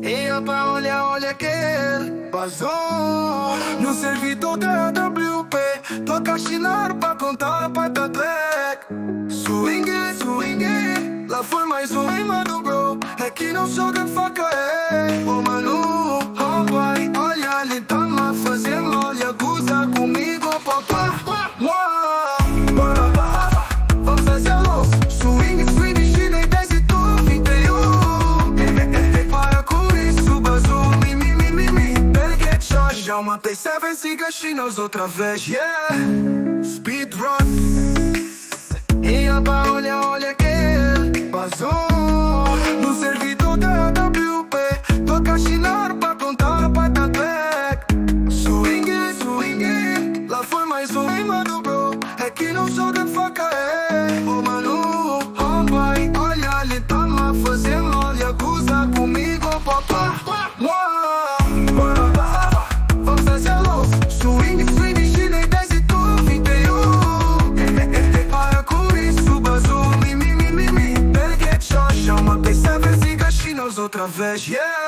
E opa, olha, olha que ele passou no servidor da AWP. Toca chinaro pra contar pra black. Swing, swing, lá foi mais um rima do bro. É que não joga faca, é. Ô mano, oh pai, olha, ele tá lá fazendo, olha, goza comigo, papá. Vamos fazer louco. Swing, swing, chinês, 10 e tu, 21. Para com isso, bazou, mi. Better get shot. Já matei 7, siga chinos outra vez, yeah. Speedrun. E opa, olha, olha que ele passou no servidor da AWP. Toca chinaro pra contar pra black. Swing, swing, lá foi mais um rima do bro. É que não joga faca, é. Ô mano, oh pai, olha, ele tá lá fazendo, olha, goza comigo, papá. Vamos fazer louco. Swing, swing, chinês, 10 e tu, 21. Para com isso, bazou, mi. Better get shot. Já matei 7, siga chinos outra vez, yeah.